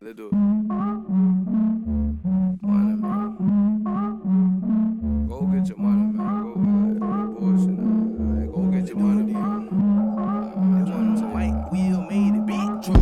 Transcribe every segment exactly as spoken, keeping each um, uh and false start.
let's do it. Money, man. Go get your money, man. Go, uh, bullshit, uh, go get your money, man. Uh, Mike Will made it, big truck.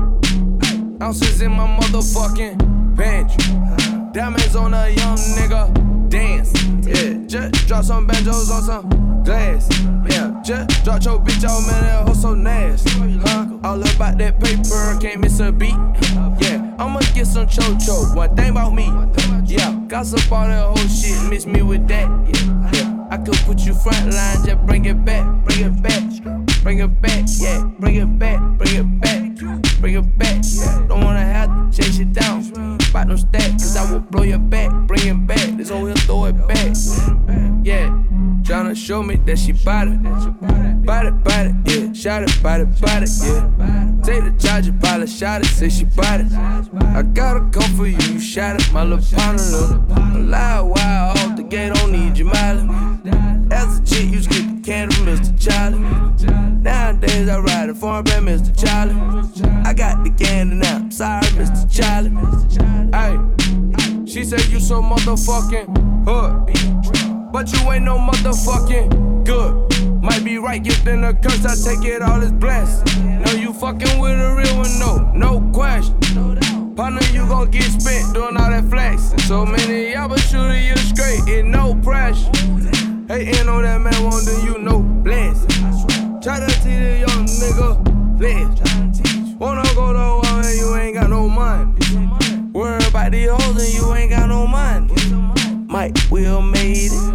Ounces in my motherfucking pantry. Diamonds on a young nigga. Dance, yeah. Just drop some banjos on some glass, yeah. Just drop your bitch out, man, that hoe so nasty, huh? All about that paper, can't miss a beat, yeah. I'ma get some cho-cho, one thing about me, yeah. Gossip all that whole shit, miss me with that, yeah, yeah. I could put you front line, just bring it back, bring it back, bring it back, yeah. Bring it back, bring it back, bring it back, yeah. Don't wanna have to chase it down, bout no stack, cause I will blow your back, bring it back, this whole here throw it back, yeah. Tryna show me that she bout it, bout it, bout it, yeah. Shot it, bout it, bout it, yeah. Take the charger, pilot, shot it, say she bout it. I gotta come for you, you shot it, my little partner, little. Lie wild off the gate, don't need your mileage. As a chick, you skip the can from Mister Charlie. Nowadays, I ride a foreign band, Mister Charlie. I got the candy now, sorry, Mister Charlie. Ay, she said you so motherfucking hood, but you ain't no motherfucking good. Might be right, gifting a curse, I take it all as blessed. Know you fucking with a real one, no, no question. Partner, you gon' get spent doing all that flex. So many y'all but shooting you straight, and no pressure. Hating on that man, won't do you no bless. Try to teach a young nigga bless. Wanna go to war and you ain't got no money. Worry about these hoes and you ain't got no money. Mike Will made it.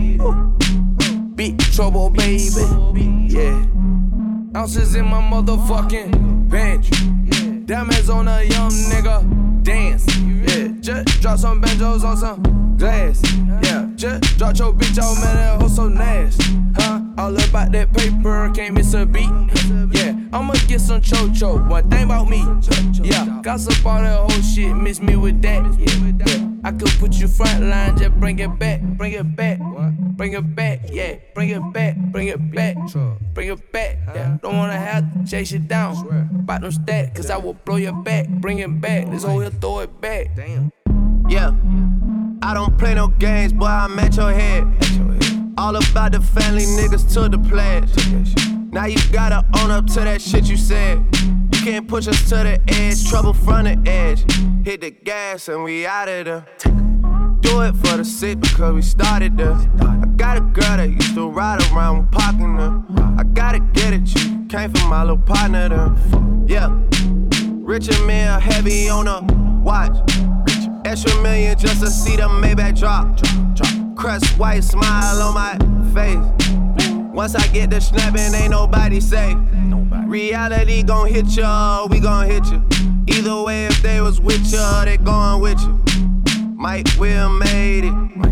Big trouble, baby. Yeah. Ounces in my motherfucking pantry. Diamonds on a young nigga. Dance, yeah. Just drop some banjos on some glass, yeah. Just drop your bitch out, man, that hoe so nasty, huh? All about that paper, can't miss a beat, yeah. I'ma get some cho-cho, one thing about me, yeah. Gossip all that whole shit, miss me with that, yeah, yeah. I could put you front line, just bring it back, bring it back, bring it back, yeah. Bring it back, bring it back, bring it back, yeah. Don't wanna have to chase it down, bout no stack, cause I will blow your back, bring it back, this whole here throw it back. Damn. Yeah, I don't play no games, boy, I'm at your head. All about the family, niggas to the pledge. Now you gotta own up to that shit you said. You can't push us to the edge, trouble from the edge. Hit the gas and we out of there. Do it for the sick because we started there. I got a girl that used to ride around with parking her. I gotta get it, you came from my little partner there. Yeah, Richard Mille heavy on a watch. Extra million just to see the Maybach drop. Crust white smile on my face. Once I get the snapping, ain't nobody safe. Reality gon' hit ya, we gon' hit ya. Either way, if they was with ya, they going with you. Mike Will made it.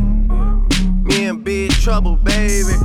Me and Big Trouble, baby.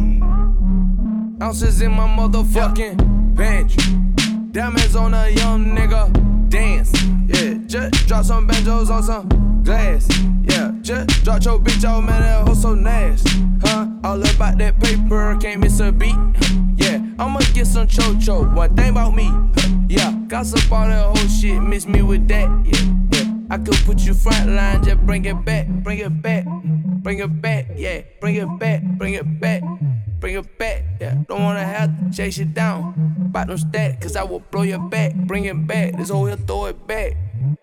Ounces in my motherfucking pantry. Diamonds on a young nigga. Dance, yeah. Just drop some banjos on some glass, yeah. Just drop your bitch out, man, that hoe so nasty, huh? All about that paper, can't miss a beat, yeah. I'ma get some cho-cho, one thing about me, yeah. Gossip all that whole shit, miss me with that, yeah, yeah. I could put you front line, just bring it back, bring it back, bring it back, yeah. Bring it back, bring it back, bring it back, yeah. Don't wanna have to chase it down, bout no stack, cause I will blow your back, bring it back, this whole here throw it back.